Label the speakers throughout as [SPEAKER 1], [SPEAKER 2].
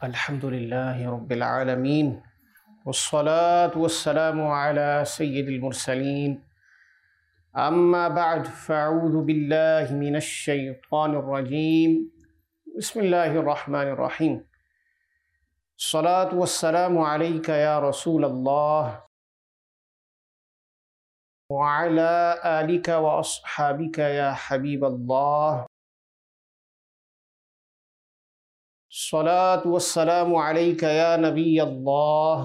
[SPEAKER 1] الحمد لله رب العالمين والصلاة والسلام على سيد المرسلين أما بعد فأعوذ بالله من الشيطان الرجيم بسم الله الرحمن الرحيم الصلاة والسلام عليك يا رسول الله وعلى آلك وأصحابك يا حبيب الله الصلاة والسلام عليك يا نبي الله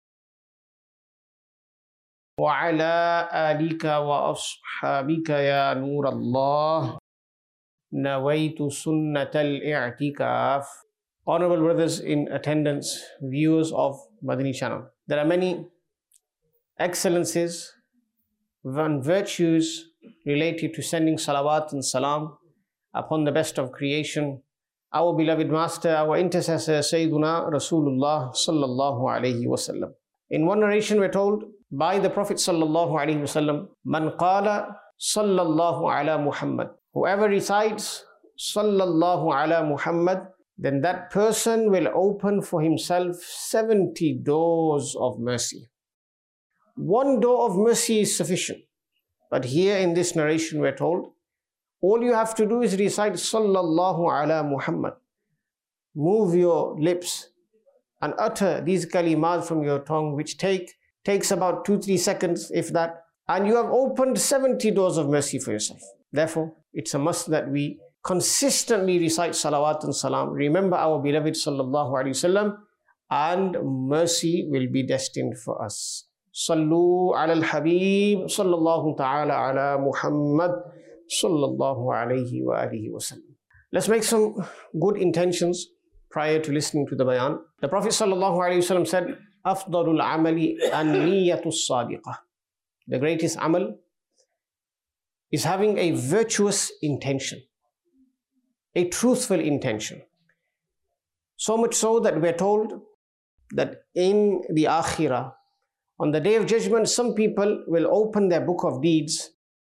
[SPEAKER 1] وعلى آلك وأصحابك يا نور الله نويت سنة الاعتكاف. Honorable brothers in attendance, viewers of Madani channel, there are many excellences and virtues related to sending salawat and salam upon the best of creation, our beloved master, our intercessor, Sayyiduna Rasulullah sallallahu alayhi wasallam. In one narration we're told by the Prophet sallallahu alayhi wasallam, Man qala sallallahu ala Muhammad. Whoever recites sallallahu ala Muhammad, then that person will open for himself 70 doors of mercy. One door of mercy is sufficient. But here in this narration we're told, all you have to do is recite Sallallahu ala Muhammad. Move your lips and utter these kalimat from your tongue, which takes about 2-3 seconds, if that, and you have opened 70 doors of mercy for yourself. Therefore, it's a must that we consistently recite salawat and salam, remember our beloved Sallallahu Alaihi Wasallam, and mercy will be destined for us. Sallu ala al-Habib Sallallahu ta'ala ala Muhammad Sallallahu alayhi wa alihi wa sallam. Let's make some good intentions prior to listening to the bayan. The Prophet Sallallahu alayhi wa sallam said, Afdalul amali an-niyatu as-sadiqah. The greatest amal is having a virtuous intention, a truthful intention. So much so that we're told that in the akhirah, on the day of judgment, some people will open their book of deeds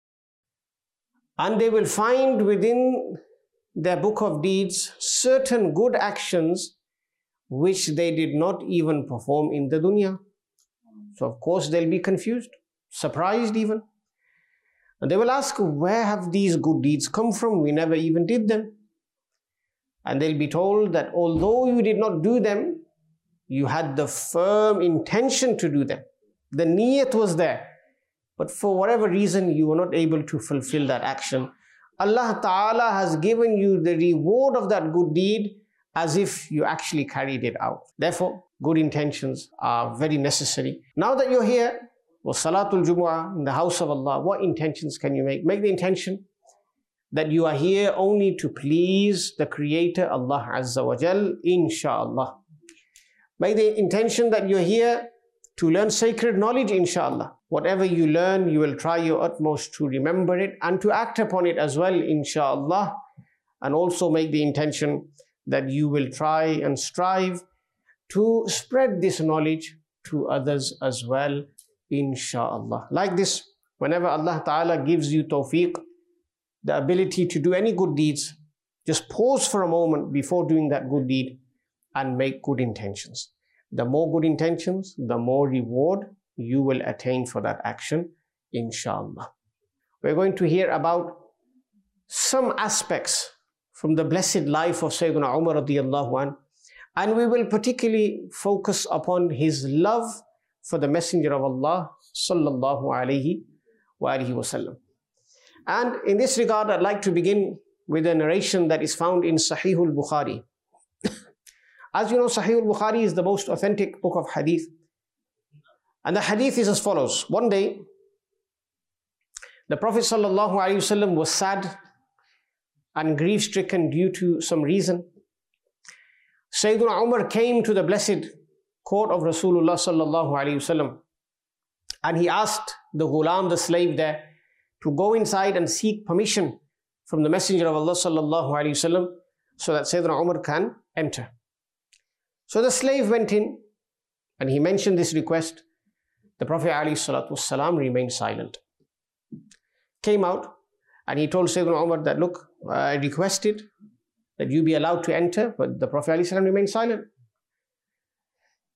[SPEAKER 1] and they will find within their book of deeds certain good actions which they did not even perform in the dunya. So of course they'll be confused, surprised even. And they will ask, where have these good deeds come from? We never even did them. And they'll be told that although you did not do them, you had the firm intention to do them. The niyat was there. But for whatever reason, you were not able to fulfill that action. Allah Ta'ala has given you the reward of that good deed as if you actually carried it out. Therefore, good intentions are very necessary. Now that you're here, was Salatul Jumu'ah in the house of Allah, what intentions can you make? Make the intention that you are here only to please the Creator, Allah Azza wa Jal, inshaAllah. Make the intention that you're here to learn sacred knowledge, inshaAllah. Whatever you learn, you will try your utmost to remember it and to act upon it as well, inshaAllah. And also make the intention that you will try and strive to spread this knowledge to others as well, inshaAllah. Like this, whenever Allah Ta'ala gives you tawfiq, the ability to do any good deeds, just pause for a moment before doing that good deed and make good intentions. The more good intentions, the more reward you will attain for that action, inshallah. We're going to hear about some aspects from the blessed life of Sayyidina Umar radiyallahu anhu, and we will particularly focus upon his love for the Messenger of Allah sallallahu alayhi wa alihi wasallam. And in this regard, I'd like to begin with a narration that is found in Sahih al-Bukhari. As you know, Sahih al-Bukhari is the most authentic book of hadith. And the hadith is as follows. One day, the Prophet ﷺ was sad and grief-stricken due to some reason. Sayyidina Umar came to the blessed court of Rasulullah ﷺ, and he asked the ghulam, the slave there, to go inside and seek permission from the Messenger of Allah ﷺ so that Sayyidina Umar can enter. So the slave went in and he mentioned this request. The Prophet ﷺ remained silent. Came out and he told Sayyidina Umar that, look, I requested that you be allowed to enter, but the Prophet ﷺ remained silent.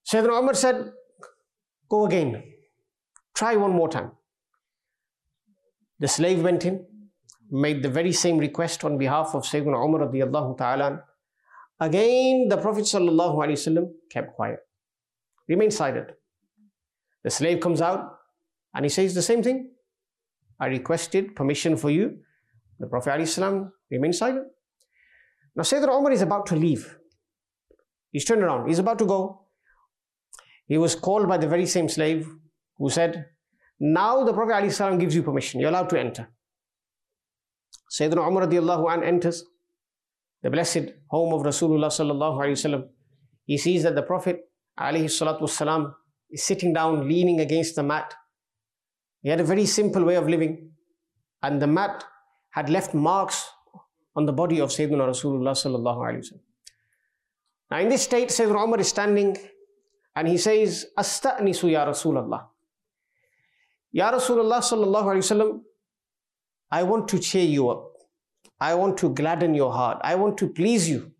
[SPEAKER 1] Sayyidina Umar said, go again. Try one more time. The slave went in, made the very same request on behalf of Sayyidina Umar radiyallahu ta'ala. Again, the Prophet sallallahu alaihi wasallam kept quiet, remained silent. The slave comes out and he says the same thing. I requested permission for you. The Prophet alaihi salam remained silent. Now Sayyidina Umar is about to leave. He's turned around, he's about to go. He was called by the very same slave who said, now the Prophet alaihi salam gives you permission, you're allowed to enter. Sayyidina Umar radiyallahu anhu enters the blessed home of Rasulullah sallallahu alaihi wasallam. He sees that the Prophet alayhi salatu wasalam is sitting down, leaning against the mat. He had a very simple way of living, and the mat had left marks on the body of Sayyidina Rasulullah sallallahu alaihi wasallam. Now in this state, Sayyidina Umar is standing and he says, Asta'nisu ya Rasulullah. Ya Rasulullah sallallahu alaihi wasallam, I want to cheer you up. I want to gladden your heart. I want to please you.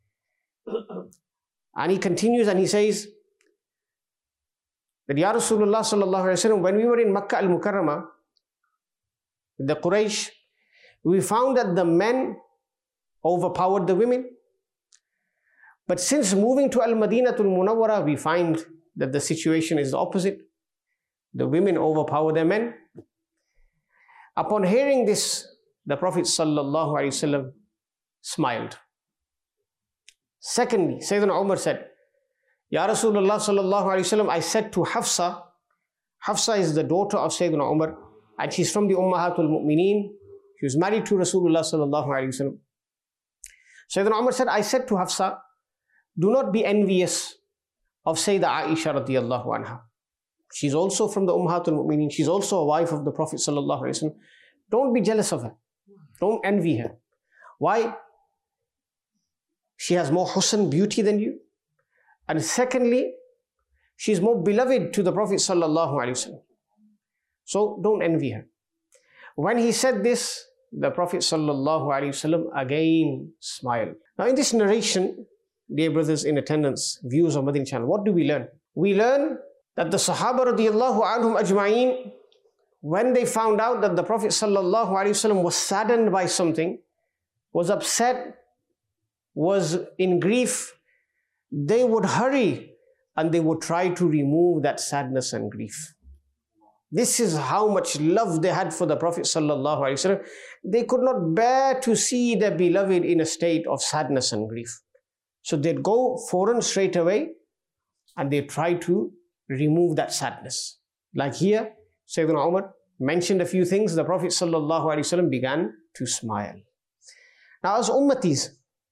[SPEAKER 1] And he continues and he says that Ya Rasulullah sallallahu alaihi wasallam, when we were in Makkah al-Mukarramah, the Quraysh, we found that the men overpowered the women. But since moving to Al-Madinatul Munawwara, we find that the situation is the opposite. The women overpower their men. Upon hearing this, the Prophet sallallahu alaihi wasallam smiled. Secondly, Sayyidina Umar said, Ya Rasulullah sallallahu alaihi wasallam, I said to Hafsa, Hafsa is the daughter of Sayyidina Umar, and she's from the Ummahatul Mu'mineen. She was married to Rasulullah sallallahu alaihi wasallam. Sayyidina Umar said, I said to Hafsa, do not be envious of Sayyidah Aisha radiyallahu anha. She's also from the Ummahatul Mu'mineen. She's also a wife of the Prophet sallallahu alaihi wasallam. Don't be jealous of her. Don't envy her. Why? She has more husn, beauty than you. And secondly, she's more beloved to the Prophet sallallahu alaihi wasallam. So don't envy her. When he said this, the Prophet sallallahu alaihi wasallam again smiled. Now in this narration, dear brothers in attendance, viewers of Madani channel, what do we learn? We learn that the Sahaba radiyallahu anhum ajma'een, when they found out that the Prophet sallallahu alaihi wasallam was saddened by something, was upset, was in grief, they would hurry and they would try to remove that sadness and grief. This is how much love they had for the Prophet sallallahu alaihi wasallam. They could not bear to see their beloved in a state of sadness and grief. So they'd go foreign straight away and they try to remove that sadness. Like here, Sayyidina Umar mentioned a few things. The Prophet sallallahu alaihi wasallam began to smile. Now as ummatis,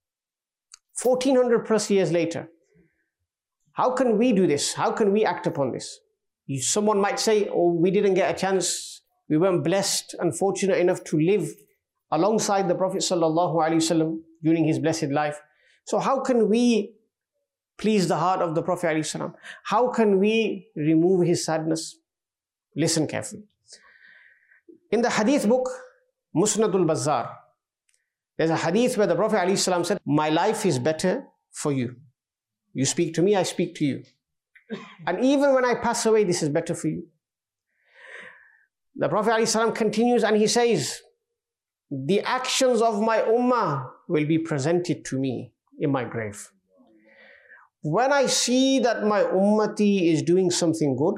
[SPEAKER 1] 1400 plus years later, how can we do this? How can we act upon this? Someone might say, oh, we didn't get a chance. We weren't blessed and fortunate enough to live alongside the Prophet sallallahu alaihi wasallam during his blessed life. So how can we please the heart of the Prophet alaihi salam? How can we remove his sadness? Listen carefully. In the hadith book, Musnadul Bazzar, there's a hadith where the Prophet alaihi salam said, my life is better for you. You speak to me, I speak to you. And even when I pass away, this is better for you. The Prophet alaihi salam continues and he says, the actions of my ummah will be presented to me in my grave. When I see that my ummati is doing something good,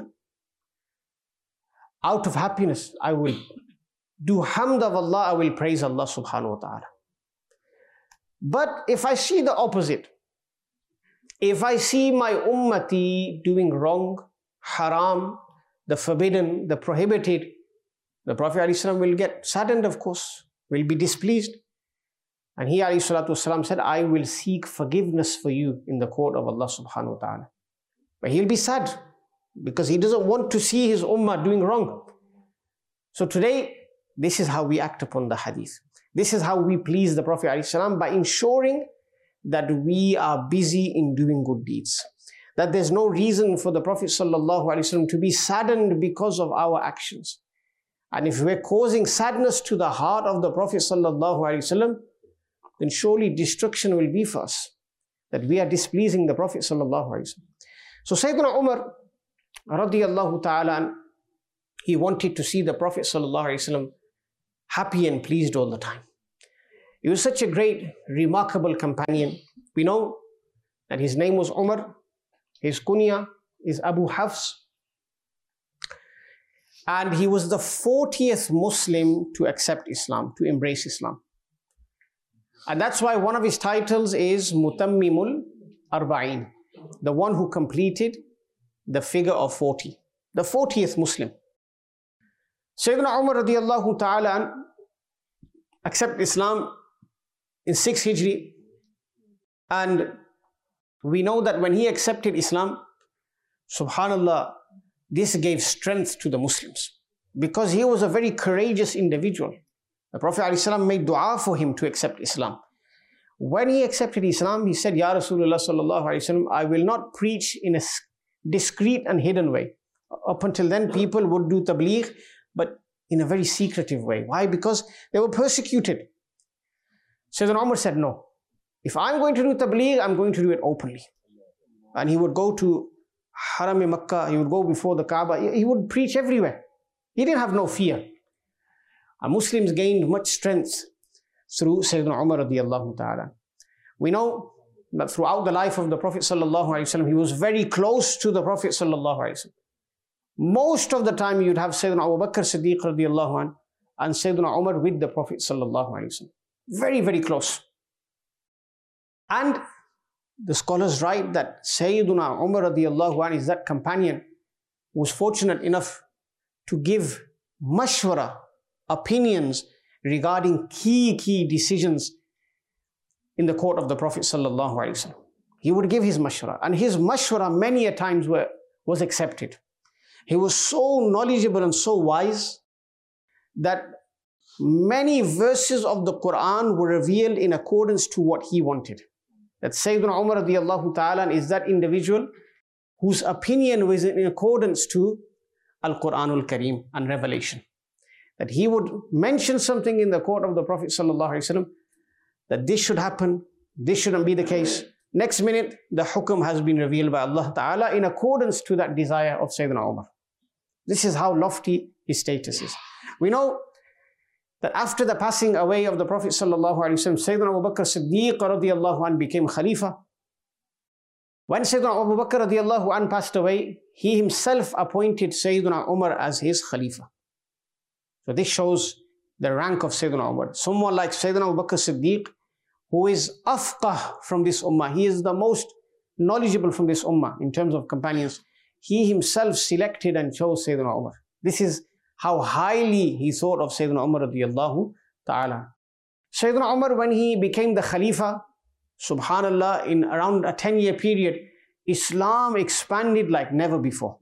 [SPEAKER 1] out of happiness, I will do hamd of Allah, I will praise Allah subhanahu wa ta'ala. But if I see the opposite, if I see my ummati doing wrong, haram, the forbidden, the prohibited, the Prophet ﷺ will get saddened, of course, will be displeased. And he ﷺ said, I will seek forgiveness for you in the court of Allah subhanahu wa ta'ala. But he'll be sad because he doesn't want to see his ummah doing wrong. So today, this is how we act upon the hadith. This is how we please the Prophet ﷺ, by ensuring that we are busy in doing good deeds. That there's no reason for the Prophet ﷺ to be saddened because of our actions. And if we're causing sadness to the heart of the Prophet ﷺ, then surely destruction will be for us. That we are displeasing the Prophet ﷺ. So Sayyidina Umar radiyallahu ta'ala, he wanted to see the Prophet sallallahu alaihi wasallam happy and pleased all the time. He was such a great, remarkable companion. We know that his name was Umar, his kunya is Abu Hafs, and he was the 40th Muslim to accept Islam, to embrace Islam. And that's why one of his titles is Mutammimul Arba'in, the one who completed the figure of 40, the 40th Muslim. Sayyidina Umar radiyallahu ta'ala accepted Islam in 6 Hijri, and we know that when he accepted Islam, subhanallah, this gave strength to the Muslims because he was a very courageous individual. The Prophet ﷺ made dua for him to accept Islam. When he accepted Islam, he said, Ya Rasulullah sallallahu alayhi wasallam, I will not preach in a discreet and hidden way. Up until then, people would do tabligh, but in a very secretive way. Why? Because they were persecuted. Sayyidina Umar said, no. If I'm going to do tabligh, I'm going to do it openly. And he would go to Haram Makkah, he would go before the Kaaba, he would preach everywhere. He didn't have no fear. And Muslims gained much strength through Sayyidina Umar radiyallahu ta'ala. We know that throughout the life of the Prophet sallallahu alaihi wasallam, he was very close to the Prophet sallallahu alaihi wasallam. Most of the time you'd have Sayyidina Abu Bakr Siddiq radiyallahu anh and Sayyidina Umar with the Prophet sallallahu alaihi wasallam. Very, very close. And the scholars write that Sayyidina Umar radiyallahu anh is that companion who was fortunate enough to give mashwara, opinions regarding key decisions in the court of the Prophet sallallahu alaihi wasallam. He would give his mashwara, and his mashwara many a times was accepted. He was so knowledgeable and so wise that many verses of the Quran were revealed in accordance to what he wanted. That Sayyidina Umar radiyallahu ta'ala is that individual whose opinion was in accordance to Al-Quranul Kareem and revelation. That he would mention something in the court of the Prophet sallallahu alaihi wasallam, that this should happen, this shouldn't be the case. Next minute, the hukum has been revealed by Allah Ta'ala in accordance to that desire of Sayyidina Umar. This is how lofty his status is. We know that after the passing away of the Prophet sallallahu alaihi wasallam, Sayyidina Abu Bakr Siddiq radiyallahu anh became Khalifa. When Sayyidina Abu Bakr radiyallahu anh passed away, he himself appointed Sayyidina Umar as his Khalifa. So this shows the rank of Sayyidina Umar. Someone like Sayyidina Abu Bakr Siddiq, who is afqah from this ummah. He is the most knowledgeable from this ummah in terms of companions. He himself selected and chose Sayyidina Umar. This is how highly he thought of Sayyidina Umar radiyallahu ta'ala. Sayyidina Umar, when he became the Khalifa, subhanallah, in around a 10-year period, Islam expanded like never before.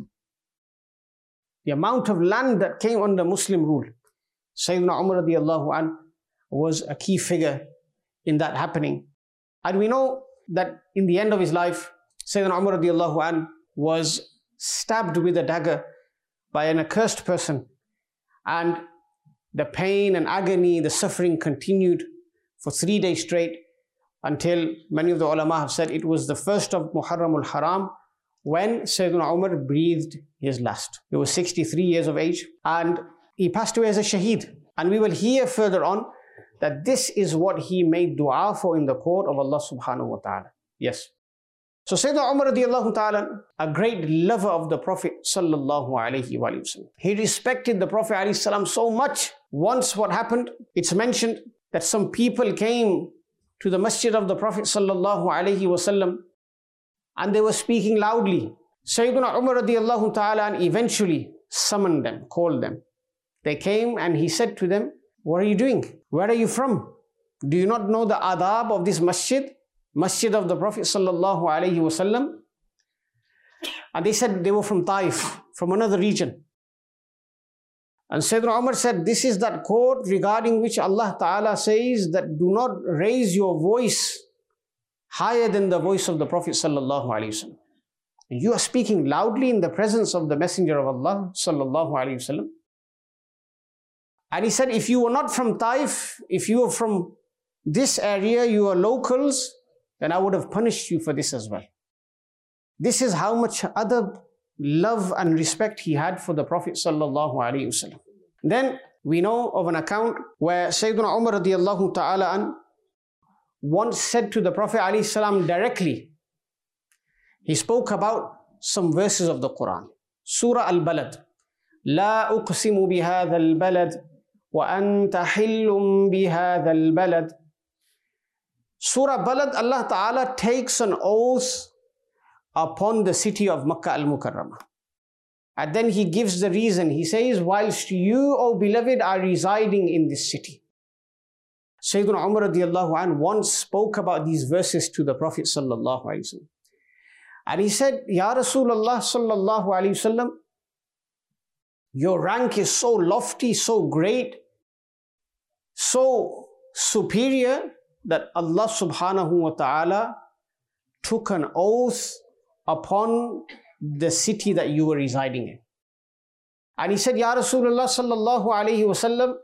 [SPEAKER 1] The amount of land that came under Muslim rule, Sayyidina Umar radiyallahu anh was a key figure in that happening. And we know that in the end of his life, Sayyidina Umar radiyallahu anh was stabbed with a dagger by an accursed person. And the pain and agony, the suffering continued for 3 days straight until many of the ulama have said it was the first of Muharram al-Haram when Sayyidina Umar breathed his last. He was 63 years of age and he passed away as a shaheed. And we will hear further on that this is what he made dua for in the court of Allah subhanahu wa ta'ala. Yes. So Sayyidina Umar radiyallahu ta'ala, a great lover of the Prophet sallallahu alayhi wa sallam. He respected the Prophet alayhi salam so much. Once what happened, it's mentioned that some people came to the masjid of the Prophet sallallahu alayhi wa sallam and they were speaking loudly. Sayyidina Umar radiyallahu ta'ala eventually summoned them, called them. They came and he said to them, what are you doing? Where are you from? Do you not know the adab of this masjid? Masjid of the Prophet sallallahu alaihi wasallam? And they said they were from Taif, from another region. And Sayyidina Umar said, this is that court regarding which Allah Ta'ala says that do not raise your voice higher than the voice of the Prophet sallallahu alaihi wasallam. You are speaking loudly in the presence of the Messenger of Allah sallallahu alaihi wasallam. And he said, if you were not from Taif, if you were from this area, you are locals, then I would have punished you for this as well. This is how much other love and respect he had for the Prophet sallallahu alaihi wasallam. Then we know of an account where Sayyidina Umar radiallahu ta'ala an once said to the Prophet alayhi salam directly, he spoke about some verses of the Quran. Surah Al-Balad. لا أقسم بهذا البلد وأنت حل بهذا البلد. Surah Balad, Allah Ta'ala takes an oath upon the city of Makkah al-Mukarramah. And then he gives the reason. He says, whilst you, O beloved, are residing in this city. Sayyidina Umar radiallahu anh once spoke about these verses to the Prophet sallallahu alaihi wasallam. And he said, Ya Rasulullah sallallahu alaihi wasallam, your rank is so lofty, so great, so superior that Allah subhanahu wa ta'ala took an oath upon the city that you were residing in. And he said, Ya Rasulullah sallallahu alaihi wasallam,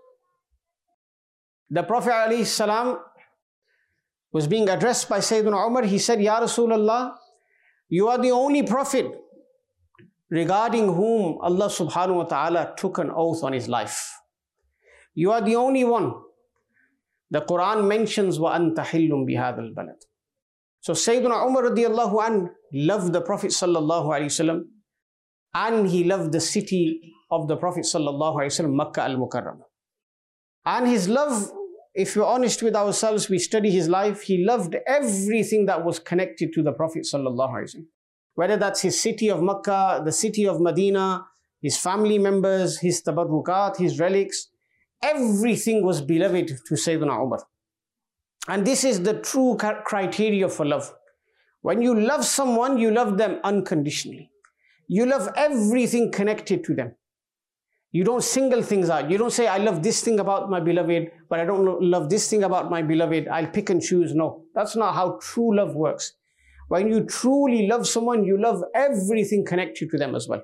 [SPEAKER 1] the Prophet alayhi salam was being addressed by Sayyidina Umar. He said, Ya Rasulullah, you are the only Prophet regarding whom Allah subhanahu wa ta'ala took an oath on his life. You are the only one. The Quran mentions وَأَنْتَ حِلٌّ بِهَذَا الْبَلَدِ. So Sayyidina Umar radiallahu anh loved the Prophet sallallahu alayhi wasallam, and he loved the city of the Prophet sallallahu alayhi wasallam, Makkah al-Mukarramah. And his love, if we're honest with ourselves, we study his life, he loved everything that was connected to the Prophet sallallahu alayhi wasallam. Whether that's his city of Makkah, the city of Medina, his family members, his tabarrukat, his relics, everything was beloved to Sayyidina Umar. And this is the true criteria for love. When you love someone, you love them unconditionally. You love everything connected to them. You don't single things out. You don't say, I love this thing about my beloved, but I don't love this thing about my beloved. I'll pick and choose. No, that's not how true love works. When you truly love someone, you love everything connected to them as well.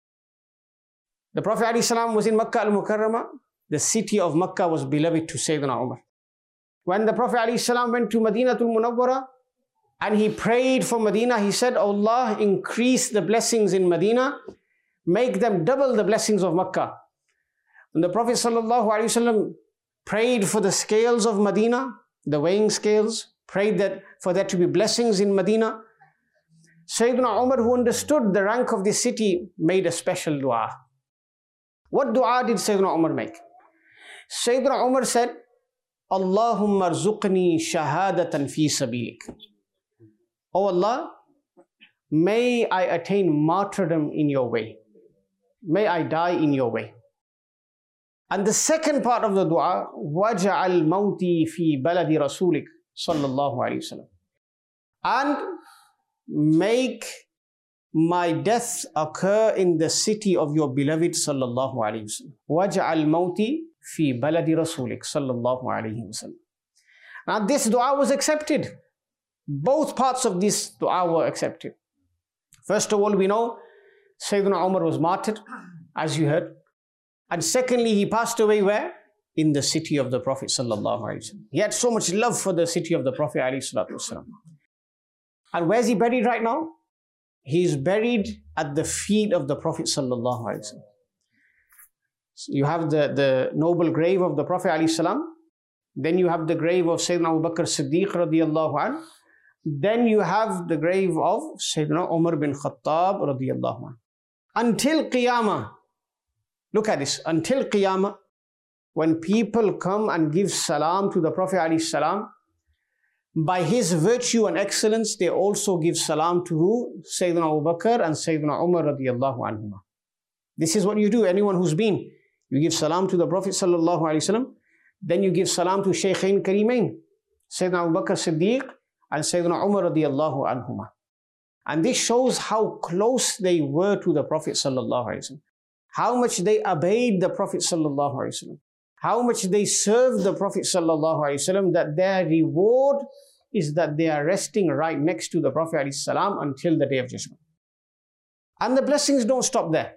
[SPEAKER 1] The Prophet ﷺ was in Makkah al-Mukarramah. The city of Makkah was beloved to Sayyidina Umar. When the Prophet ﷺ went to Madinatul Munawwarah and he prayed for Medina, he said, oh Allah, increase the blessings in Medina, make them double the blessings of Makkah. When the Prophet ﷺ prayed for the scales of Medina, the weighing scales, prayed that for there to be blessings in Medina, Sayyidina Umar, who understood the rank of this city, made a special dua. What dua did Sayyidina Umar make? Sayyidina Umar said, Allahumma arzuqni shahadatan fi sabilik. Oh Allah, may I attain martyrdom in your way. May I die in your way. And the second part of the dua, waj'al mawti fi baladi rasulik sallallahu alayhi wasallam. And make my death occur in the city of your beloved sallallahu alayhi wasallam. Waj'al mawti fi baladi rasulik sallallahu alayhi wasallam. Now this dua was accepted. Both parts of this dua were accepted. First of all, we know Sayyidina Umar was martyred, as you heard. And secondly, he passed away where? In the city of the Prophet sallallahu alaihi wasallam. He had so much love for the city of the Prophet alayhi salatu wasallam. And where's he buried right now? He is buried at the feet of the Prophet sallallahu alaihi wasallam. So you have the noble grave of the Prophet alayhi salam. Then you have the grave of Sayyidina Abu Bakr Siddiq radiyallahu anhu. Then you have the grave of Sayyidina Umar bin Khattab radiyallahu anhu. Until Qiyamah, look at this, until Qiyamah, when people come and give salam to the Prophet alayhi salam, by his virtue and excellence, they also give salam to who? Sayyidina Abu Bakr and Sayyidina Umar radiyallahu anhu. This is what you do, anyone who's been. You give salam to the Prophet sallallahu alayhi wasallam, then you give salam to Shaykhain Karimain, Sayyidina Abu Bakr Siddiq and Sayyidina Umar radiyallahu anhuma. And this shows how close they were to the Prophet sallallahu alayhi wasallam, how much they obeyed the Prophet sallallahu alayhi wasallam, how much they served the Prophet sallallahu alayhi wasallam, that their reward is that they are resting right next to the Prophet alayhi salam until the Day of Judgment. And the blessings don't stop there.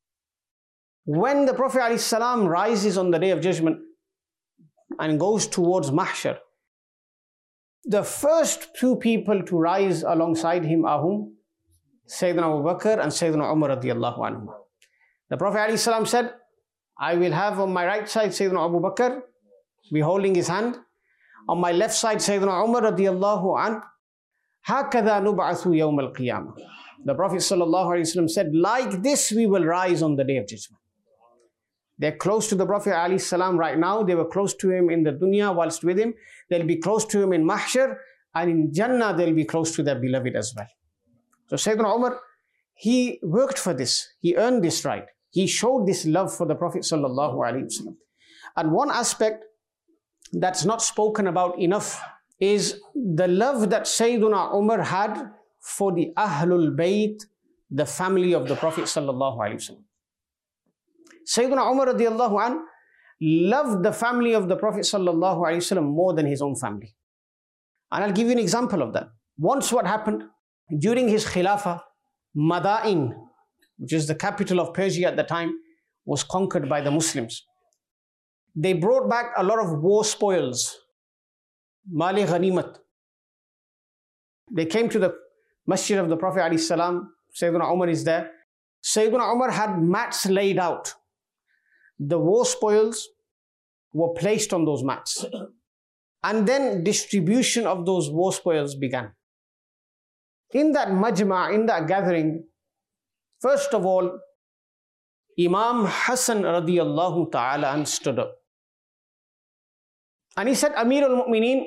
[SPEAKER 1] When the Prophet alayhi salam rises on the Day of Judgment and goes towards Mahshar, the first two people to rise alongside him are whom? Sayyidina Abu Bakr and Sayyidina Umar radiallahu anhu. The Prophet ﷺ said, I will have on my right side Sayyidina Abu Bakr, be holding his hand. On my left side Sayyidina Umar radiallahu anhu. هَكَذَا نُبْعَثُ يَوْمَ الْقِيَامَةِ. The Prophet ﷺ said, like this we will rise on the Day of Judgment. They're close to the Prophet ﷺ right now. They were close to him in the dunya whilst with him. They'll be close to him in Mahshar. And in Jannah, they'll be close to their beloved as well. So Sayyidina Umar, he worked for this. He earned this right. He showed this love for the Prophet ﷺ. And one aspect that's not spoken about enough is the love that Sayyidina Umar had for the Ahlul Bayt, the family of the Prophet ﷺ. Sayyidina Umar radiallahu anh loved the family of the Prophet ﷺ more than his own family. And I'll give you an example of that. Once what happened, during his Khilafah, Madain, which is the capital of Persia at the time, was conquered by the Muslims. They brought back a lot of war spoils, Mali Ghanimat. They came to the Masjid of the Prophet ﷺ. Sayyidina Umar is there. Sayyidina Umar had mats laid out. The war spoils were placed on those mats. And then distribution of those war spoils began. In that majma', in that gathering, first of all, Imam Hassan radiallahu ta'ala stood up. And he said, Amir al-Mu'mineen,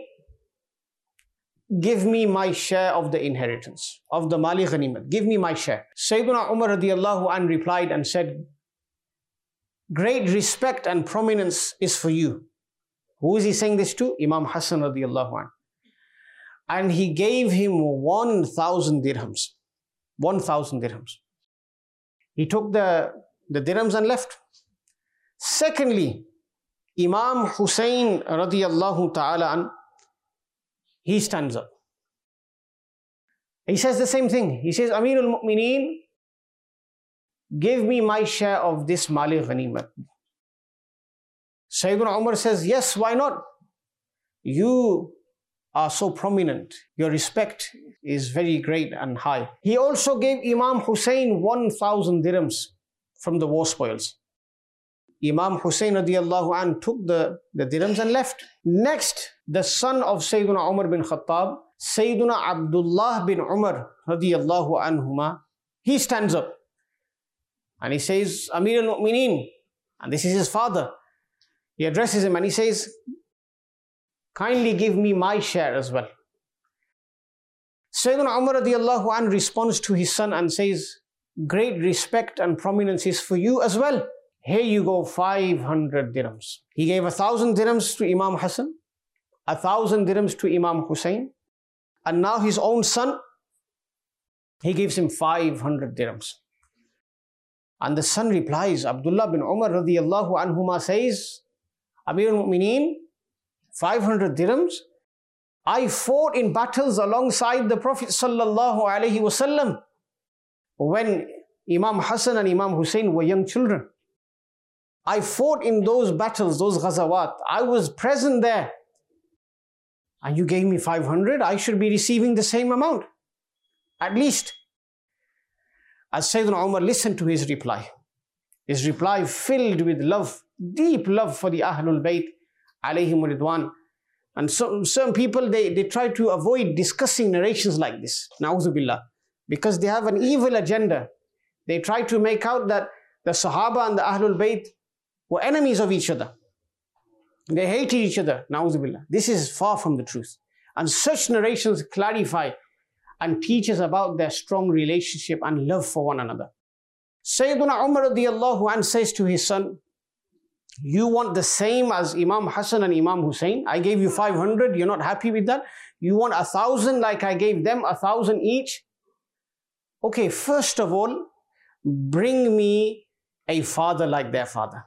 [SPEAKER 1] give me my share of the inheritance, of the Mali Ghanimat. Give me my share. Sayyidina Umar radiallahu anh replied and said, great respect and prominence is for you. Who is he saying this to? Imam Hassan radiallahu anh. And he gave him 1,000 dirhams. 1,000 dirhams. He took the dirhams and left. Secondly, Imam Hussein radiallahu ta'ala anh, he stands up. He says the same thing. He says, Amir al-Mu'mineen, give me my share of this Mali Ghanimat. Sayyidina Umar says, yes, why not? You are so prominent. Your respect is very great and high. He also gave Imam Hussein 1,000 dirhams from the war spoils. Imam Hussein radiallahu anh took the dirhams and left. Next, the son of Sayyidina Umar bin Khattab, Sayyidina Abdullah bin Umar radiallahu anhuma, he stands up. And he says, Amir al-Mu'mineen, and this is his father. He addresses him and he says, kindly give me my share as well. Sayyidina Umar radiallahu anh responds to his son and says, great respect and prominence is for you as well. Here you go, 500 dirhams. He gave 1,000 dirhams to Imam Hassan, 1,000 dirhams to Imam Hussein, and now his own son, he gives him 500 dirhams. And the son replies, Abdullah bin Umar radiallahu anhuma says, Amir al-Mu'mineen, 500 dirhams? I fought in battles alongside the Prophet sallallahu alaihi wasallam when Imam Hassan and Imam Hussein were young children. I fought in those battles, those ghazawat. I was present there. And you gave me 500, I should be receiving the same amount, at least. As Sayyidina Umar listened to his reply filled with love, deep love for the Ahlul Bayt, alayhim ridwan. And some people, they try to avoid discussing narrations like this, na'udhu billah, because they have an evil agenda. They try to make out that the Sahaba and the Ahlul Bayt were enemies of each other. They hated each other, na'udhu billah. This is far from the truth. And such narrations clarify and teach us about their strong relationship and love for one another. Sayyidina Umar radiallahu anh says to his son, you want the same as Imam Hassan and Imam Hussein? I gave you 500, you're not happy with that? You want 1,000 like I gave them, 1,000 each? Okay, first of all, bring me a father like their father.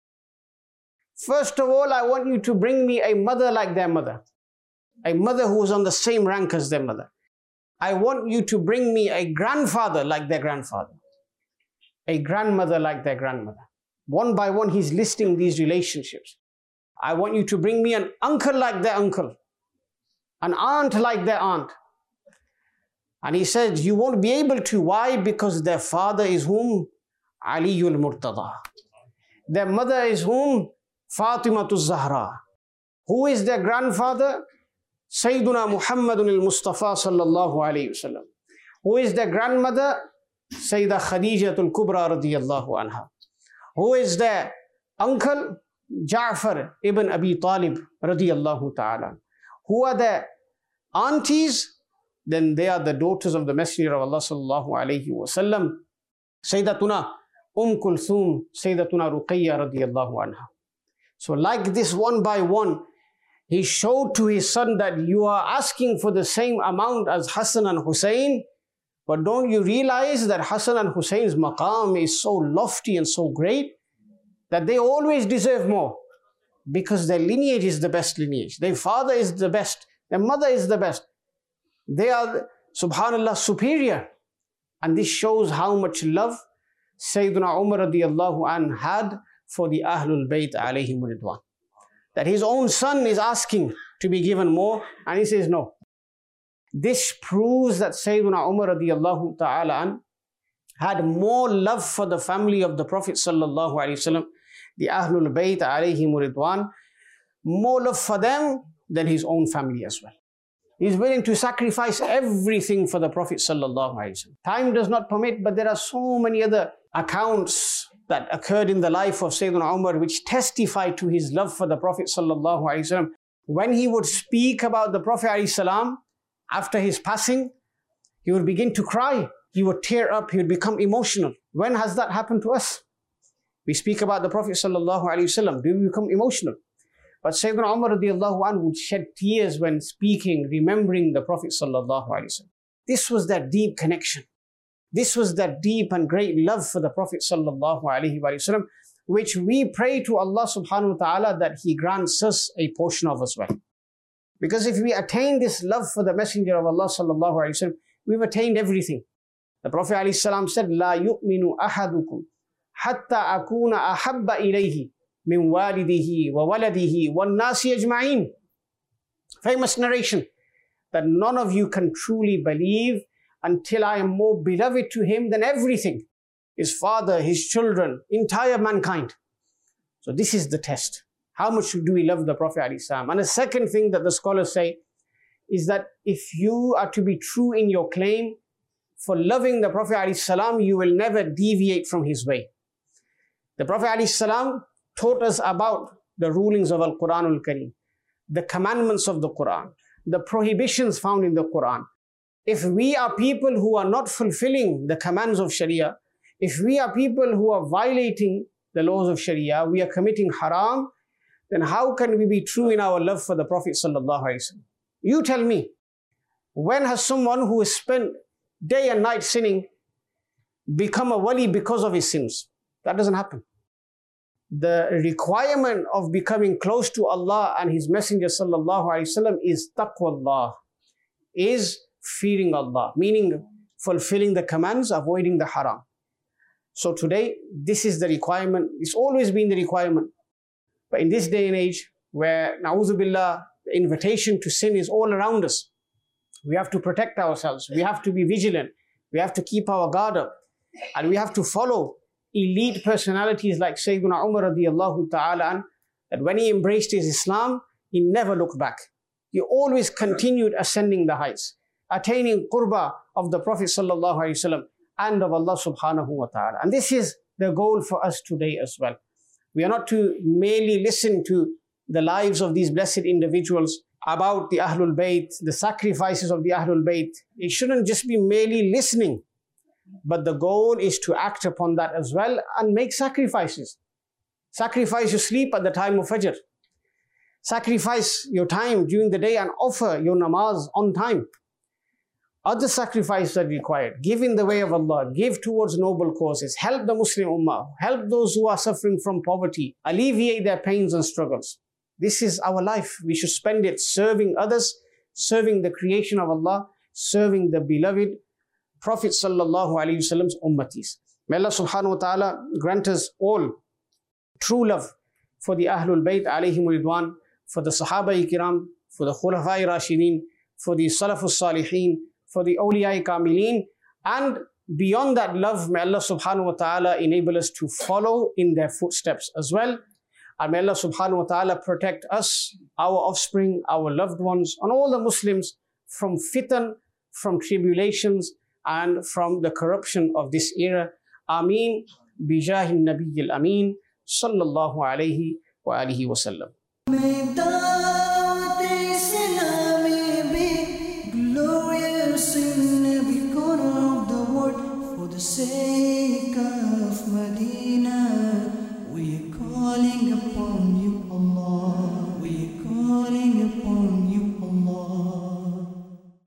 [SPEAKER 1] First of all, I want you to bring me a mother like their mother. A mother who is on the same rank as their mother. I want you to bring me a grandfather like their grandfather. A grandmother like their grandmother. One by one, he's listing these relationships. I want you to bring me an uncle like their uncle. An aunt like their aunt. And he said, you won't be able to. Why? Because their father is whom? Aliyul Murtada. Their mother is whom? Fatimatul Zahra. Who is their grandfather? Sayyiduna Muhammadun al-Mustafa sallallahu alayhi wasallam. Who is their grandmother? Sayyidah Khadijatul Kubra radiyallahu anha. Who is their uncle? Ja'far ibn Abi Talib radiyallahu ta'ala. Who are their aunties? Then they are the daughters of the Messenger of Allah sallallahu alayhi wasallam. Sayyidatuna Kulthum, Sayyidatuna Ruqayya radiyallahu anha. So like this, one by one, he showed to his son that you are asking for the same amount as Hassan and Hussein, but don't you realize that Hassan and Hussein's maqam is so lofty and so great that they always deserve more, because their lineage is the best lineage. Their father is the best. Their mother is the best. They are, subhanallah, superior. And this shows how much love Sayyidina Umar radiyallahu anh had for the Ahlul Bayt alayhim ridwan. That his own son is asking to be given more, and he says no. This proves that Sayyidina Umar radiyallahu ta'ala anh had more love for the family of the Prophet sallallahu alayhi wasallam, the Ahlul Bayt alayhim ridwan, more love for them than his own family as well. He's willing to sacrifice everything for the Prophet sallallahu alayhi wasallam. Time does not permit, but there are so many other accounts that occurred in the life of Sayyidina Umar which testify to his love for the Prophet sallallahu alayhi wasallam. When he would speak about the Prophet alayhi salam after his passing, he would begin to cry. He would tear up. He would become emotional. When has that happened to us? We speak about the Prophet sallallahu alayhi wasallam. Do we become emotional? But Sayyidina Umar radiyallahu anhu would shed tears when speaking, remembering the Prophet sallallahu alayhi wasallam. This was that deep connection. This was that deep and great love for the Prophet sallallahu alayhi wasallam, which we pray to Allah subhanahu wa ta'ala that He grants us a portion of as well. Because if we attain this love for the Messenger of Allah sallallahu alayhi wasallam, we've attained everything. The Prophet alayhi salam said, "La yu'minu ahadukum hatta akuna ahabba ilayhi min walidihi wa waladihi wan nasi ajma'in." Famous narration that none of you can truly believe until I am more beloved to him than everything, his father, his children, entire mankind. So this is the test. How much do we love the Prophet ﷺ? And the second thing that the scholars say is that if you are to be true in your claim for loving the Prophet ﷺ, you will never deviate from his way. The Prophet ﷺ taught us about the rulings of Al-Quran Al-Kareem, the commandments of the Quran, the prohibitions found in the Quran. If we are people who are not fulfilling the commands of Sharia, if we are people who are violating the laws of Sharia, we are committing haram, then how can we be true in our love for the Prophet sallallahu alaihi wasallam? You tell me, when has someone who has spent day and night sinning become a wali because of his sins? That doesn't happen. The requirement of becoming close to Allah and His Messenger sallallahu alaihi wasallam is taqwallah, is fearing Allah, meaning fulfilling the commands, avoiding the haram. So today, this is the requirement. It's always been the requirement. But in this day and age, where, na'udhu billah, the invitation to sin is all around us, we have to protect ourselves. We have to be vigilant. We have to keep our guard up. And we have to follow elite personalities like Sayyidina Umar radiyallahu ta'ala an, that when he embraced his Islam, he never looked back. He always continued ascending the heights, attaining qurbah of the Prophet sallallahu alaihi wasallam and of Allah subhanahu wa ta'ala. And this is the goal for us today as well. We are not to merely listen to the lives of these blessed individuals about the Ahlul Bayt, the sacrifices of the Ahlul Bayt. It shouldn't just be merely listening, but the goal is to act upon that as well and make sacrifices. Sacrifice your sleep at the time of Fajr. Sacrifice your time during the day and offer your namaz on time. Other sacrifices are required. Give in the way of Allah. Give towards noble causes. Help the Muslim Ummah. Help those who are suffering from poverty. Alleviate their pains and struggles. This is our life. We should spend it serving others, serving the creation of Allah, serving the beloved Prophet sallallahu alaihi wasallam's ummatis. May Allah subhanahu wa ta'ala grant us all true love for the Ahlul Bayt alayhim ridwan, for the Sahaba Kiram, for the Khulafai Rashidin, for the Salafus Salihin, for the awliya kamilin, and beyond that love, may Allah subhanahu wa ta'ala enable us to follow in their footsteps as well. And may Allah subhanahu wa ta'ala protect us, our offspring, our loved ones, and all the Muslims from fitan, from tribulations, and from the corruption of this era. Ameen. Bijahin Nabiyil Ameen. Sallallahu alayhi wa alihi wa sallam.